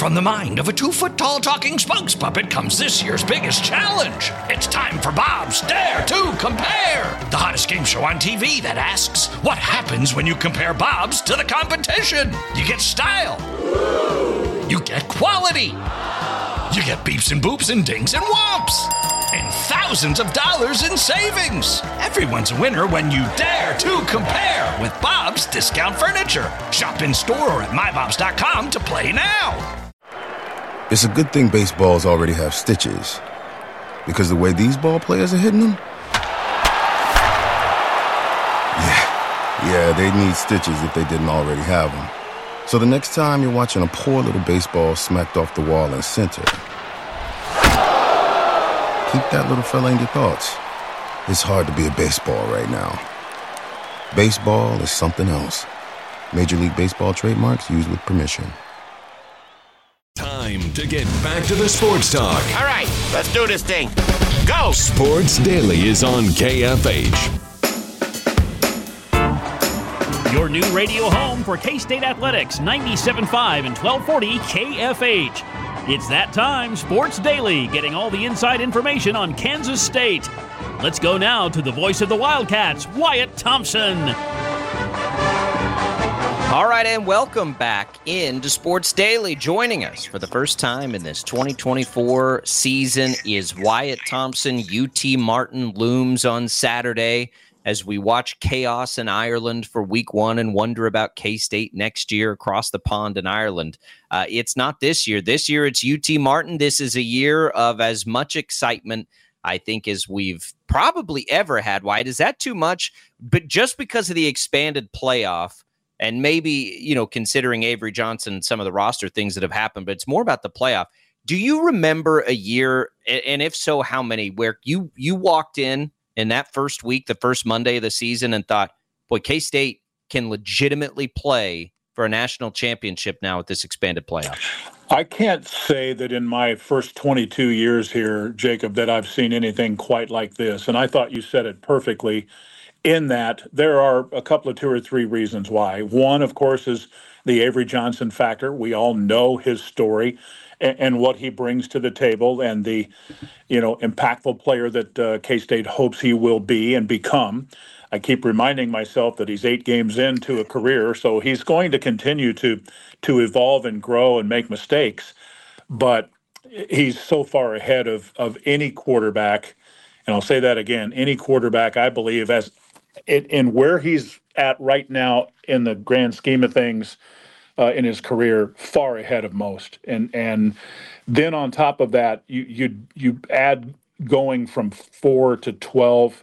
From the mind of a 2-foot-tall talking spokes puppet comes this year's biggest challenge. It's time for Bob's Dare to Compare, the hottest game show on TV that asks, what happens when you compare Bob's to the competition? You get style. You get quality. You get beeps and boops and dings and whomps. And thousands of dollars in savings. Everyone's a winner when you dare to compare with Bob's Discount Furniture. Shop in store or at mybobs.com to play now. It's a good thing baseballs already have stitches, because the way these ball players are hitting them, yeah, they'd need stitches if they didn't already have them. So the next time you're watching a poor little baseball smacked off the wall in center, keep that little fella in your thoughts. It's hard to be a baseball right now. Baseball is something else. Major League Baseball trademarks used with permission. Time to get back to the sports talk. All right, let's do this thing. Go! Sports Daily is on KFH. Your new radio home for K-State Athletics, 97.5 and 1240 KFH. It's that time, Sports Daily, getting all the inside information on Kansas State. Let's go now to the voice of the Wildcats, Wyatt Thompson. All right, and welcome back into Sports Daily. Joining us for the first time in this 2024 season is Wyatt Thompson. UT Martin looms on Saturday as we watch chaos in Ireland for week one and wonder about K-State next year across the pond in Ireland. It's not this year. This year it's UT Martin. This is a year of as much excitement, I think, as we've probably ever had. Wyatt, is that too much? But just because of the expanded playoff, and maybe, considering Avery Johnson, some of the roster things that have happened, but it's more about the playoff. Do you remember a year, and if so, how many, where you walked in that first week, the first Monday of the season, and thought, boy, K-State can legitimately play for a national championship now with this expanded playoff? I can't say that in my first 22 years here, Jacob, that I've seen anything quite like this. And I thought you said it perfectly, in that there are a couple of 2 or 3 reasons why. One, of course, is the Avery Johnson factor. We all know his story and what he brings to the table, and the impactful player that K-State hopes he will be and become. I keep reminding myself that he's 8 games into a career, so he's going to continue to evolve and grow and make mistakes. But he's so far ahead of any quarterback, and I'll say that again, any quarterback, I believe, as in where he's at right now in the grand scheme of things in his career, far ahead of most. And then on top of that, you add going from 4 to 12.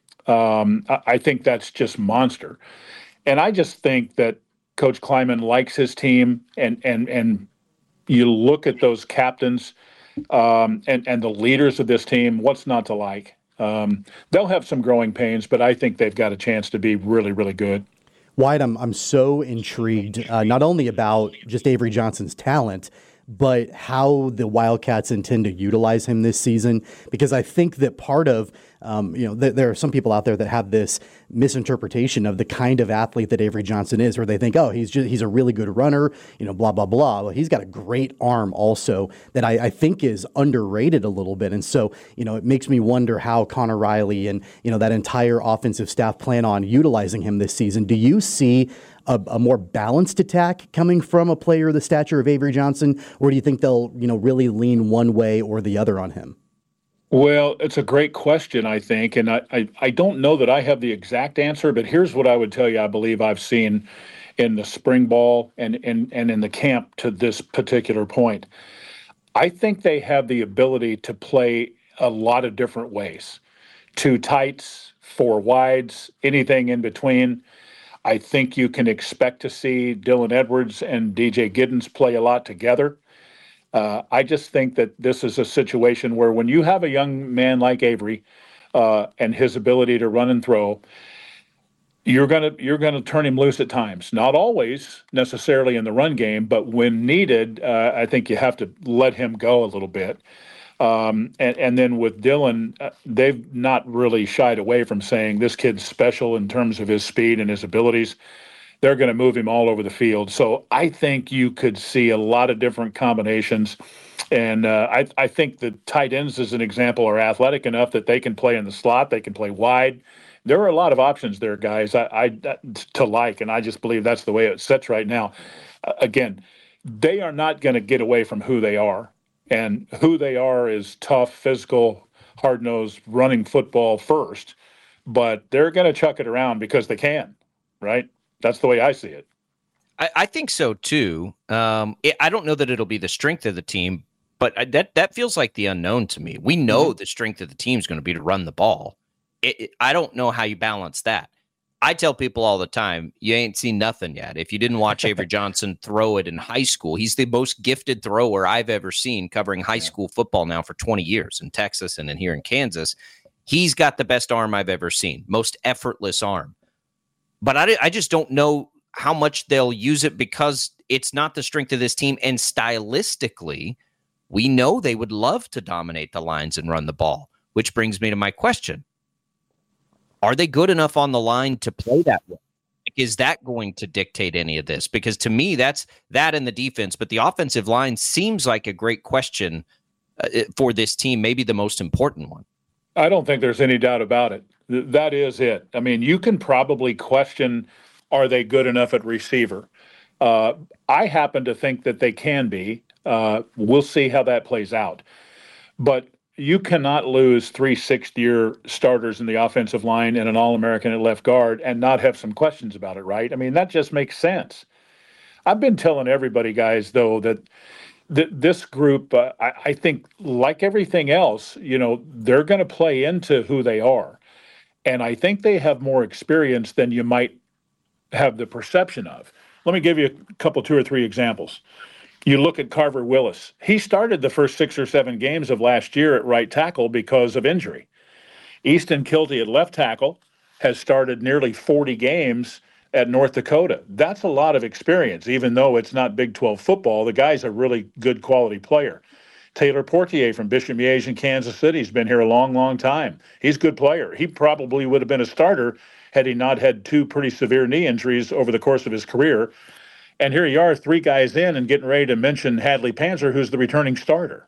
I think that's just monster. And I just think that Coach Kleiman likes his team, and you look at those captains and the leaders of this team, what's not to like? They'll have some growing pains, but I think they've got a chance to be really, really good. Wyatt, I'm so intrigued, not only about just Avery Johnson's talent, but how the Wildcats intend to utilize him this season, because I think that part of, there are some people out there that have this misinterpretation of the kind of athlete that Avery Johnson is, where they think, he's a really good runner, blah, blah, blah. Well, he's got a great arm also that I think is underrated a little bit. And so, it makes me wonder how Connor Riley and, that entire offensive staff plan on utilizing him this season. Do you see a more balanced attack coming from a player the stature of Avery Johnson, or do you think they'll, really lean one way or the other on him? Well, it's a great question, I think, and I don't know that I have the exact answer, but here's what I would tell you I believe I've seen in the spring ball and in the camp to this particular point. I think they have the ability to play a lot of different ways. 2 tights, 4 wides, anything in between. I think you can expect to see Dylan Edwards and DJ Giddens play a lot together. I just think that this is a situation where when you have a young man like Avery and his ability to run and throw, you're gonna turn him loose at times. Not always necessarily in the run game, but when needed, I think you have to let him go a little bit. And then with Dylan, they've not really shied away from saying this kid's special in terms of his speed and his abilities. they're going to move him all over the field. So I think you could see a lot of different combinations. And I think the tight ends, as an example, are athletic enough that they can play in the slot. They can play wide. There are a lot of options there, guys, to like, and I just believe that's the way it sits right now. Again, they are not going to get away from who they are. And who they are is tough, physical, hard-nosed, running football first. But they're going to chuck it around because they can, right? That's the way I see it. I think so, too. I don't know that it'll be the strength of the team, but that feels like the unknown to me. We know the strength of the team is going to be to run the ball. I don't know how you balance that. I tell people all the time, you ain't seen nothing yet. If you didn't watch Avery Johnson throw it in high school, he's the most gifted thrower I've ever seen, covering high school football now for 20 years in Texas and then here in Kansas. He's got the best arm I've ever seen, most effortless arm. But I just don't know how much they'll use it because it's not the strength of this team. And stylistically, we know they would love to dominate the lines and run the ball, which brings me to my question. Are they good enough on the line to play that way? Is that going to dictate any of this? Because to me, that's that in the defense, but the offensive line seems like a great question for this team, maybe the most important one. I don't think there's any doubt about it. That is it. I mean, you can probably question, are they good enough at receiver? I happen to think that they can be. We'll see how that plays out. But you cannot lose 3 sixth-year starters in the offensive line and an All-American at left guard and not have some questions about it, right? I mean, that just makes sense. I've been telling everybody, guys, though, that this group, I think, like everything else, they're going to play into who they are. And I think they have more experience than you might have the perception of. Let me give you a couple, 2 or 3 examples. You look at Carver Willis. He started the first 6 or 7 games of last year at right tackle because of injury. Easton Kilty at left tackle has started nearly 40 games at North Dakota. That's a lot of experience, even though it's not Big 12 football. The guy's a really good quality player. Taylor Portier from Bishop Miege in Kansas City has been here a long, long time. He's a good player. He probably would have been a starter had he not had 2 pretty severe knee injuries over the course of his career. And here you are, 3 guys in and getting ready to mention Hadley Panzer, who's the returning starter.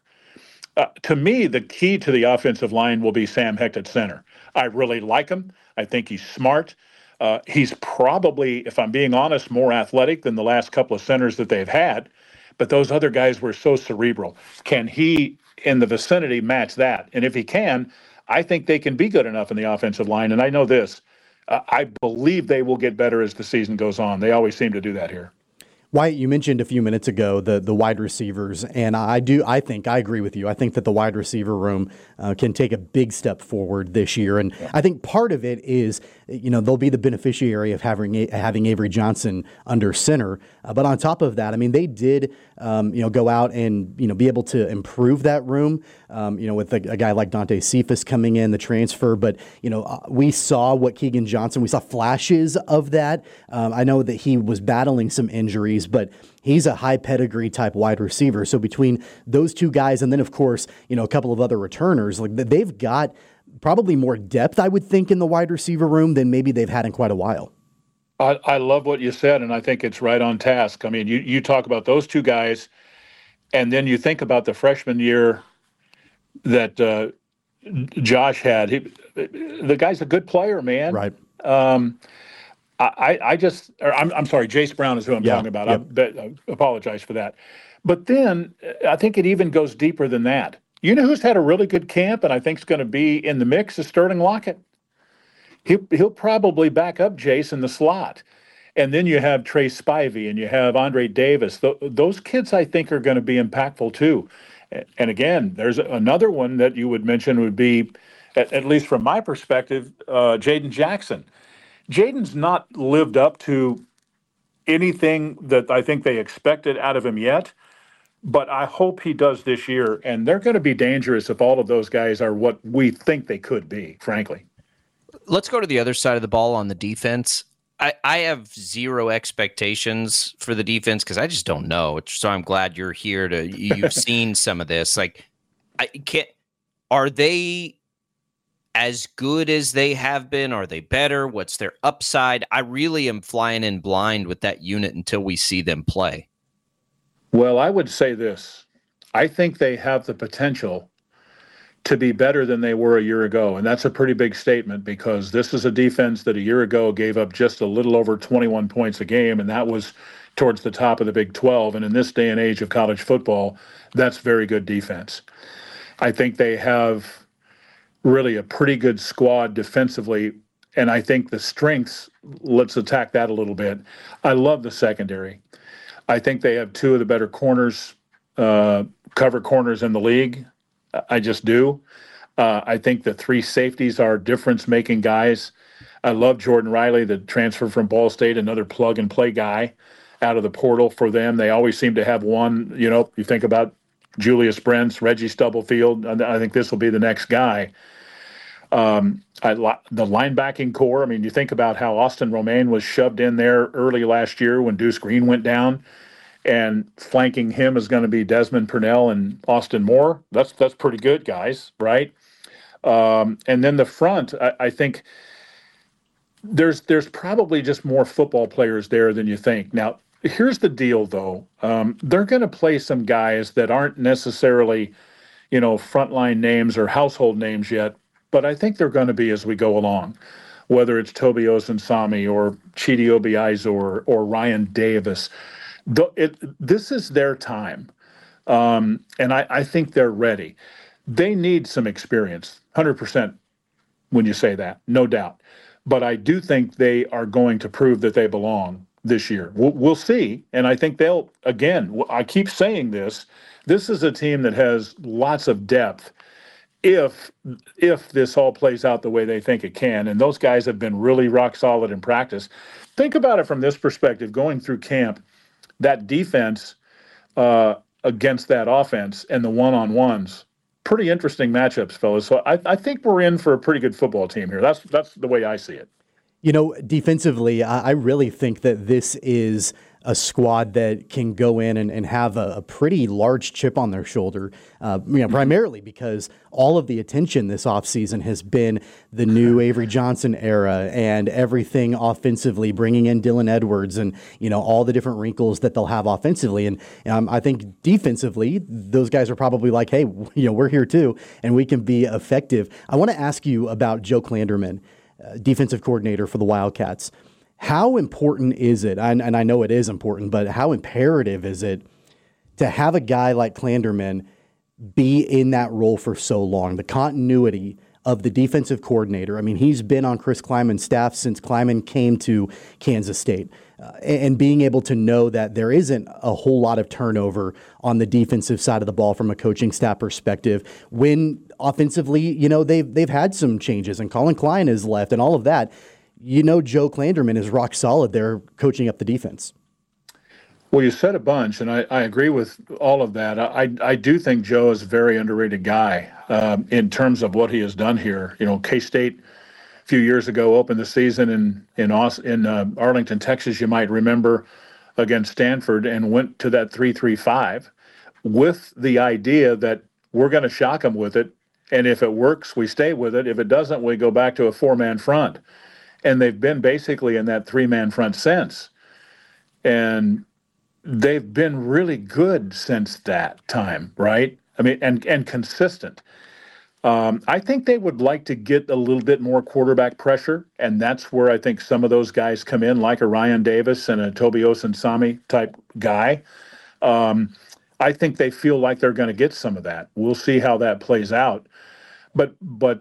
To me, the key to the offensive line will be Sam Hecht at center. I really like him. I think he's smart. He's probably, if I'm being honest, more athletic than the last couple of centers that they've had. But those other guys were so cerebral. Can he, in the vicinity, match that? And if he can, I think they can be good enough in the offensive line. And I know this. I believe they will get better as the season goes on. They always seem to do that here. Wyatt, you mentioned a few minutes ago the wide receivers, and I agree with you. I think that the wide receiver room can take a big step forward this year, and I think part of it is, they'll be the beneficiary of having Avery Johnson under center. But on top of that, I mean, they did, go out and be able to improve that room, with a guy like Dante Cephas coming in, the transfer. But we saw what Keegan Johnson. We saw flashes of that. I know that he was battling some injuries, but he's a high pedigree type wide receiver. So between those 2 guys, and then of course, a couple of other returners, like they've got probably more depth, I would think, in the wide receiver room than maybe they've had in quite a while. I love what you said, and I think it's right on task. I mean, you talk about those 2 guys, and then you think about the freshman year that Josh had. The guy's a good player, man. Right. I'm sorry, Jace Brown is who I'm talking about. Yep. I apologize for that. But then I think it even goes deeper than that. You know who's had a really good camp and I think is going to be in the mix is Sterling Lockett. He'll probably back up Jace in the slot. And then you have Trey Spivey and you have Andre Davis. Those kids, I think, are going to be impactful too. And again, there's another one that you would mention would be, at least from my perspective, Jaden Jackson. Jaden's not lived up to anything that I think they expected out of him yet, but I hope he does this year. And they're going to be dangerous if all of those guys are what we think they could be, frankly. Let's go to the other side of the ball on the defense. I have zero expectations for the defense because I just don't know. So I'm glad you're here you've seen some of this. Like, are they as good as they have been? Are they better? What's their upside? I really am flying in blind with that unit until we see them play. Well, I would say this. I think they have the potential to be better than they were a year ago. And that's a pretty big statement because this is a defense that a year ago gave up just a little over 21 points a game, and that was towards the top of the Big 12. And in this day and age of college football, that's very good defense. I think they have really a pretty good squad defensively, and I think the strengths, let's attack that a little bit. I love the secondary. I think they have two of the better corners, cover corners in the league. I just do. I think the three safeties are difference-making guys. I love Jordan Riley, the transfer from Ball State, another plug-and-play guy out of the portal for them. They always seem to have one. You know, you think about Julius Brents, Reggie Stubblefield. I think this will be the next guy. The linebacking core, I mean, you think about how Austin Romaine was shoved in there early last year when Deuce Green went down, and flanking him is going to be Desmond Purnell and Austin Moore. That's pretty good, guys, right? And then the front, I think there's probably just more football players there than you think. Now, here's the deal, though. They're going to play some guys that aren't necessarily, frontline names or household names yet, but I think they're going to be as we go along, whether it's Tobi Osensami or Chidi Obiaizo or Ryan Davis. This is their time, and I think they're ready. They need some experience, 100% when you say that, no doubt. But I do think they are going to prove that they belong this year. We'll see, and I think they'll, again, I keep saying this is a team that has lots of depth if this all plays out the way they think it can, and those guys have been really rock solid in practice. Think about it from this perspective, going through camp, that defense against that offense and the one-on-ones, pretty interesting matchups, fellas. So I think we're in for a pretty good football team here. That's the way I see it. Defensively, I really think that this is a squad that can go in and have a pretty large chip on their shoulder, primarily because all of the attention this offseason has been the new Avery Johnson era and everything offensively, bringing in Dylan Edwards and, all the different wrinkles that they'll have offensively. And I think defensively, those guys are probably like, hey, we're here too, and we can be effective. I want to ask you about Joe Klanderman, defensive coordinator for the Wildcats. How important is it, and I know it is important, but how imperative is it to have a guy like Klanderman be in that role for so long, the continuity of the defensive coordinator? I mean, he's been on Chris Klieman's staff since Klieman came to Kansas State, and being able to know that there isn't a whole lot of turnover on the defensive side of the ball from a coaching staff perspective. When offensively, they've had some changes, and Colin Klein has left and all of that. Joe Klanderman is rock solid there coaching up the defense. Well, you said a bunch, and I agree with all of that. I do think Joe is a very underrated guy in terms of what he has done here. K-State a few years ago opened the season in Arlington, Texas, you might remember, against Stanford, and went to that 3-3-5 with the idea that we're going to shock them with it, and if it works, we stay with it. If it doesn't, we go back to a four-man front. And they've been basically in that three-man front since. And they've been really good since that time, right? I mean, and consistent. I think they would like to get a little bit more quarterback pressure, and that's where I think some of those guys come in, like a Ryan Davis and a Tobi Osensami type guy. I think they feel like they're going to get some of that. We'll see how that plays out. But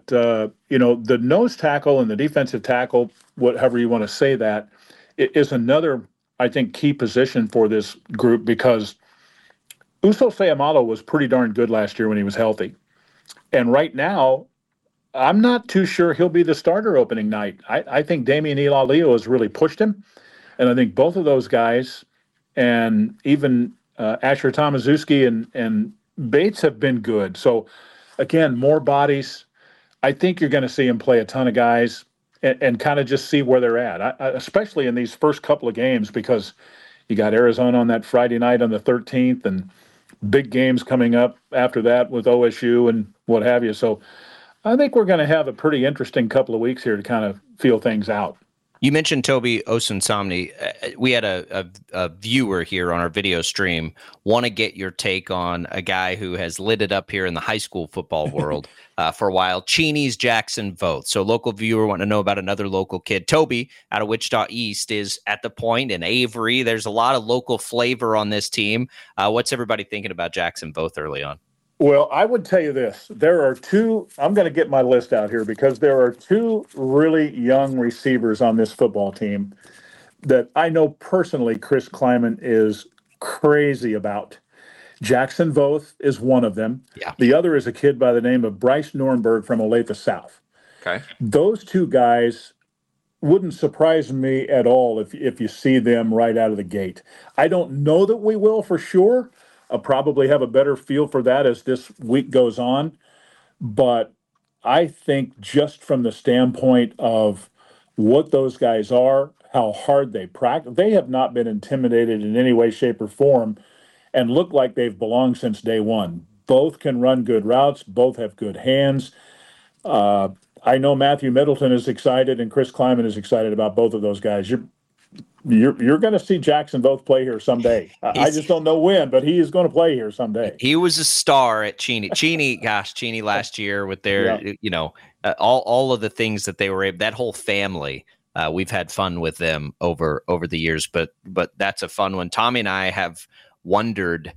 the nose tackle and the defensive tackle, whatever you want to say that, is another, I think, key position for this group because Uso Seumalo was pretty darn good last year when he was healthy. And right now, I'm not too sure he'll be the starter opening night. I think Damian Ilalio has really pushed him. And I think both of those guys and even Asher Tomaszewski and Bates have been good. So, again, more bodies. I think you're going to see him play a ton of guys and kind of just see where they're at, especially in these first couple of games because you got Arizona on that Friday night on the 13th and big games coming up after that with OSU and what have you. So I think we're going to have a pretty interesting couple of weeks here to kind of feel things out. You mentioned Toby Osunsomni. We had a viewer here on our video stream want to get your take on a guy who has lit it up here in the high school football world for a while, Cheney's Jackson Voth. So local viewer want to know about another local kid. Toby out of Wichita East is at the point, and Avery. There's a lot of local flavor on this team. What's everybody thinking about Jackson Voth early on? Well, I would tell you this. There are two, I'm going to get my list out here because there are two really young receivers on this football team that I know personally Chris Kleiman is crazy about. Jackson Voth is one of them. Yeah. The other is a kid by the name of Bryce Nurnberg from Olathe South. Okay. Those two guys wouldn't surprise me at all if you see them right out of the gate. I don't know that we will for sure. I'll probably have a better feel for that as this week goes on. But I think just from the standpoint of what those guys are, how hard they practice, they have not been intimidated in any way, shape, or form and look like they've belonged since day one. Both can run good routes. Both have good hands. I know Matthew Middleton is excited and Chris Kleiman is excited about both of those guys. You're going to see Jackson Voth play here someday. I just don't know when, but he is going to play here someday. He was a star at Cheney. Cheney last year with their, all of the things that they were able, that whole family. We've had fun with them over the years, but that's a fun one. Tommy and I have wondered,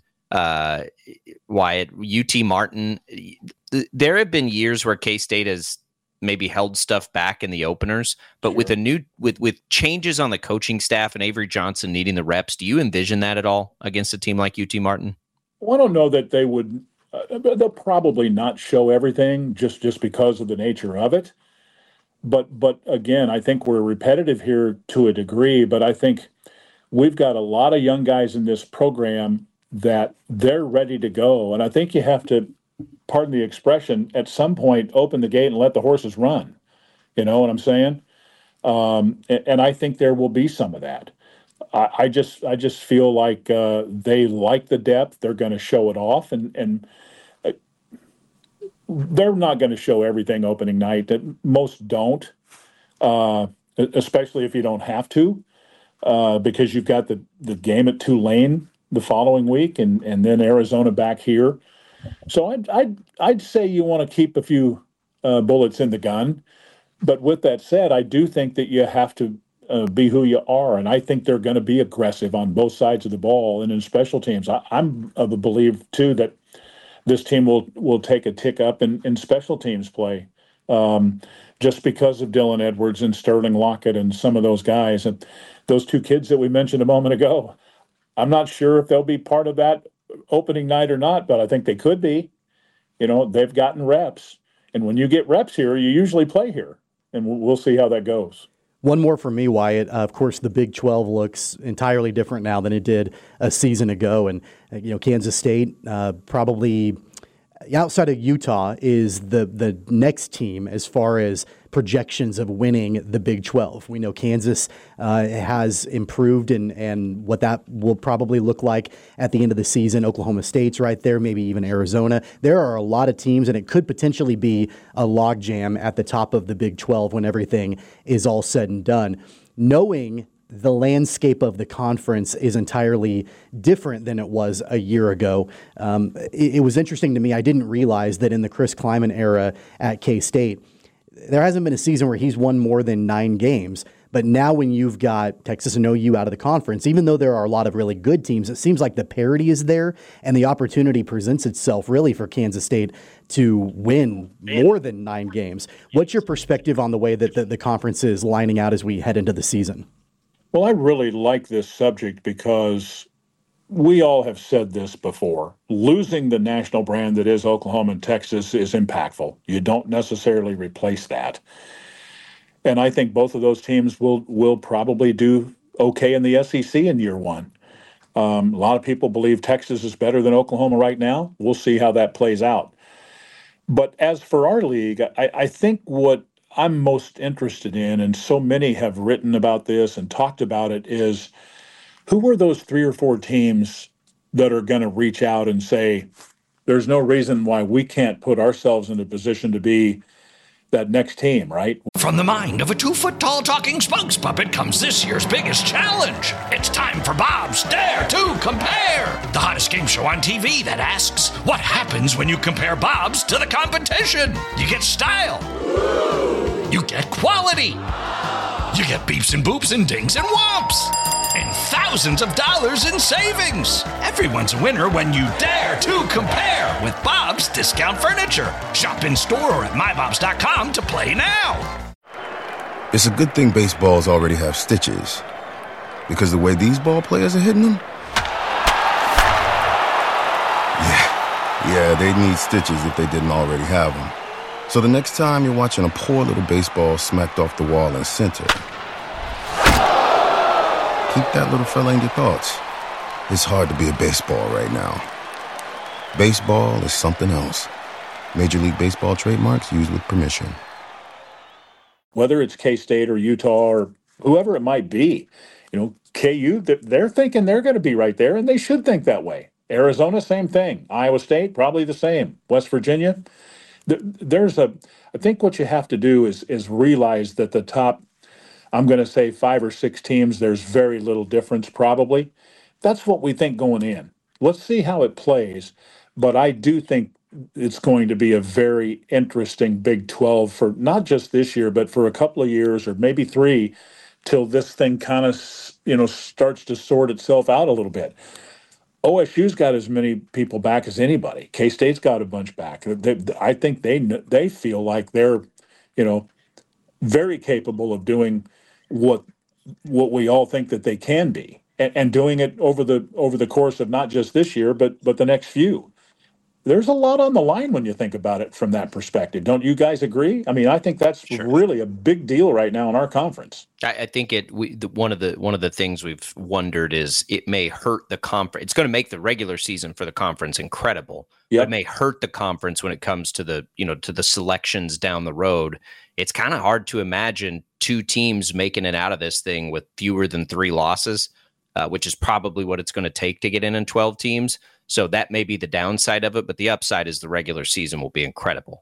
Wyatt, UT Martin. There have been years where K-State has maybe held stuff back in the openers, but sure. with changes on the coaching staff and Avery Johnson needing the reps, do you envision that at all against a team like UT Martin? Well, I don't know that they would. They'll probably not show everything just because of the nature of it. But again, I think we're repetitive here to a degree. But I think we've got a lot of young guys in this program that they're ready to go, and I think you have to, pardon the expression, at some point open the gate and let the horses run. You know what I'm saying? And I think there will be some of that. I just feel like they like the depth. They're going to show it off, and they're not going to show everything opening night. That most don't, especially if you don't have to, because you've got the game at Tulane the following week, and then Arizona back here. So I'd say you want to keep a few bullets in the gun, but with that said, I do think that you have to be who you are, and I think they're going to be aggressive on both sides of the ball and in special teams. I'm of the belief too that this team will take a tick up in special teams play, just because of Dylan Edwards and Sterling Lockett and some of those guys and those two kids that we mentioned a moment ago. I'm not sure if they'll be part of that opening night or not, but I think they could be. You know, they've gotten reps, and when you get reps here, you usually play here, and we'll see how that goes. One more for me, Wyatt. Of course, the Big 12 looks entirely different now than it did a season ago, and Kansas State probably outside of Utah is the next team as far as projections of winning the Big 12. We know Kansas has improved and what that will probably look like at the end of the season. Oklahoma State's right there, maybe even Arizona. There are a lot of teams, and it could potentially be a logjam at the top of the Big 12 when everything is all said and done. Knowing the landscape of the conference is entirely different than it was a year ago. It was interesting to me. I didn't realize that in the Chris Kleiman era at K-State, there hasn't been a season where he's won more than 9 games. But now when you've got Texas and OU out of the conference, even though there are a lot of really good teams, it seems like the parity is there and the opportunity presents itself really for Kansas State to win more than 9 games. What's your perspective on the way that the conference is lining out as we head into the season? Well, I really like this subject because we all have said this before. Losing the national brand that is Oklahoma and Texas is impactful. You don't necessarily replace that. And I think both of those teams will probably do okay in the SEC in year one. A lot of people believe Texas is better than Oklahoma right now. We'll see how that plays out. But as for our league, I think what I'm most interested in, and so many have written about this and talked about it, is who are those 3 or 4 teams that are going to reach out and say, there's no reason why we can't put ourselves in a position to be that next team, right? From the mind of a 2-foot-tall talking spokes puppet comes this year's biggest challenge. It's time for Bob's Dare to Compare, the hottest game show on TV that asks, what happens when you compare Bobs to the competition? You get style. You get quality. You get beeps and boops and dings and whomps. And thousands of dollars in savings. Everyone's a winner when you dare to compare with Bob's Discount Furniture. Shop in store or at mybobs.com to play now. It's a good thing baseballs already have stitches, because the way these ball players are hitting them, yeah, they'd need stitches if they didn't already have them. So the next time you're watching a poor little baseball smacked off the wall in center, keep that little fella in your thoughts. It's hard to be a baseball right now. Baseball is something else. Major League Baseball trademarks used with permission. Whether it's K-State or Utah or whoever it might be, KU, they're thinking they're going to be right there, and they should think that way. Arizona, same thing. Iowa State, probably the same. West Virginia. I think what you have to do is realize that the top, I'm going to say 5 or 6 teams, there's very little difference probably. That's what we think going in. Let's see how it plays. But I do think it's going to be a very interesting Big 12 for not just this year, but for a couple of years or maybe 3 till this thing kind of, starts to sort itself out a little bit. OSU's got as many people back as anybody. K-State's got a bunch back. I think they feel like they're, very capable of doing what we all think that they can be, and doing it over the course of not just this year, but the next few. There's a lot on the line when you think about it from that perspective. Don't you guys agree? I mean, I think that's really a big deal right now in our conference. I think one of the things we've wondered is it may hurt the conference. It's going to make the regular season for the conference incredible. Yep. But it may hurt the conference when it comes to the selections down the road. It's kind of hard to imagine 2 teams making it out of this thing with fewer than 3 losses, which is probably what it's going to take to get in 12 teams. So that may be the downside of it, but the upside is the regular season will be incredible.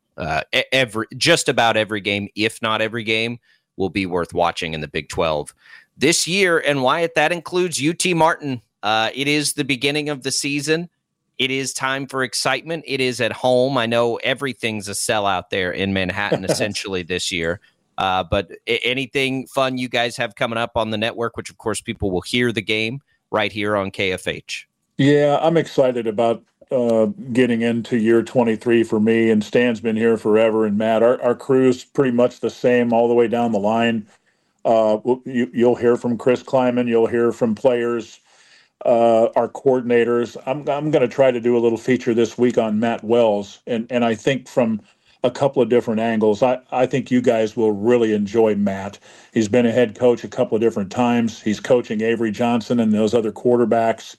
Just about every game, if not every game, will be worth watching in the Big 12 this year. And Wyatt, that includes UT Martin. It is the beginning of the season. It is time for excitement. It is at home. I know everything's a sellout there in Manhattan essentially this year. But anything fun you guys have coming up on the network, which of course people will hear the game right here on KFH. Yeah, I'm excited about getting into year 23 for me, and Stan's been here forever, and Matt, our crew's pretty much the same all the way down the line. You'll hear from Chris Kleiman, you'll hear from players, our coordinators. I'm going to try to do a little feature this week on Matt Wells, and I think from a couple of different angles. I think you guys will really enjoy Matt. He's been a head coach a couple of different times. He's coaching Avery Johnson and those other quarterbacks.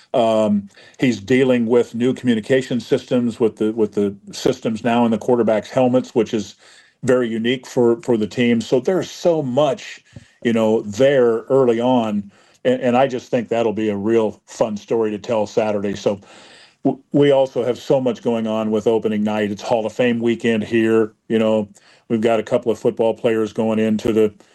He's dealing with new communication systems with the systems now in the quarterbacks' helmets, which is very unique for the team. So there's so much, there early on, and I just think that'll be a real fun story to tell Saturday. So we also have so much going on with opening night. It's Hall of Fame weekend here. We've got a couple of football players going into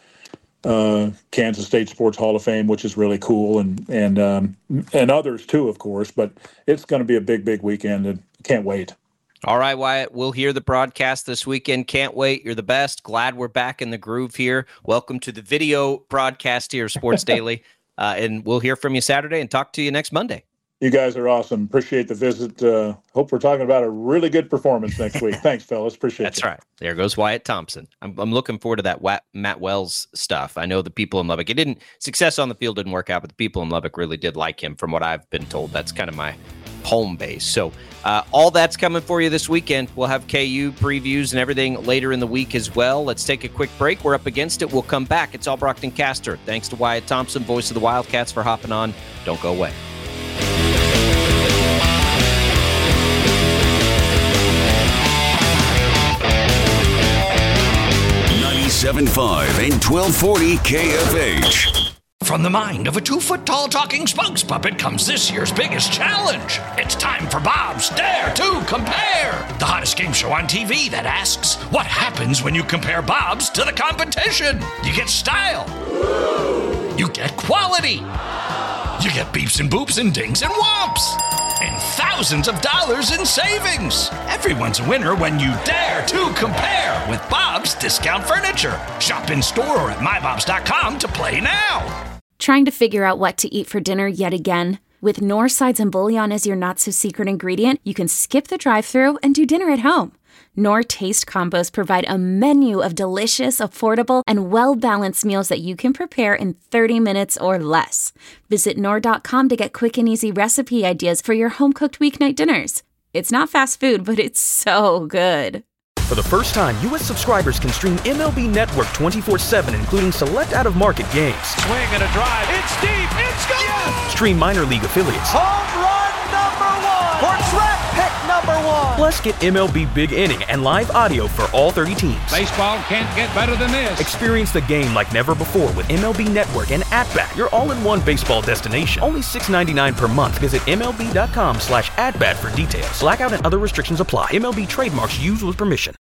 the Kansas State Sports Hall of Fame, which is really cool, and others too, of course. But it's going to be a big weekend, and can't wait. All right, Wyatt, we'll hear the broadcast this weekend. Can't wait. You're the best. Glad we're back in the groove here. Welcome to the video broadcast here, Sports Daily, and we'll hear from you Saturday and talk to you next Monday. You guys are awesome. Appreciate the visit. Hope we're talking about a really good performance next week. Thanks, fellas. Appreciate it. That's right. There goes Wyatt Thompson. I'm looking forward to that Matt Wells stuff. I know the people in Lubbock, success on the field didn't work out, but the people in Lubbock really did like him from what I've been told. That's kind of my home base. So all that's coming for you this weekend. We'll have KU previews and everything later in the week as well. Let's take a quick break. We're up against it. We'll come back. It's all Brockton Caster. Thanks to Wyatt Thompson, voice of the Wildcats, for hopping on. Don't go away. 97.5 and 1240 KFH. From the mind of a 2-foot-tall talking spokes puppet comes this year's biggest challenge. It's time for Bob's Dare to Compare, the hottest game show show on TV that asks, what happens when you compare Bob's to the competition? You get style. You get quality. You get beeps and boops and dings and whomps. And thousands of dollars in savings. Everyone's a winner when you dare to compare with Bob's Discount Furniture. Shop in store or at mybobs.com to play now. Trying to figure out what to eat for dinner yet again? With Knorr sides and bouillon as your not-so-secret ingredient, you can skip the drive-thru and do dinner at home. Knorr Taste Combos provide a menu of delicious, affordable, and well-balanced meals that you can prepare in 30 minutes or less. Visit Knorr.com to get quick and easy recipe ideas for your home-cooked weeknight dinners. It's not fast food, but it's so good. For the first time, U.S. subscribers can stream MLB Network 24/7, including select out-of-market games. Swing and a drive. It's deep. It's gone. Yes! Stream minor league affiliates. Home run number 1. Portrait pick number 1. Plus, get MLB Big Inning and live audio for all 30 teams. Baseball can't get better than this. Experience the game like never before with MLB Network and At-Bat, your all-in-one baseball destination. Only $6.99 per month. Visit MLB.com/AtBat for details. Blackout and other restrictions apply. MLB trademarks used with permission.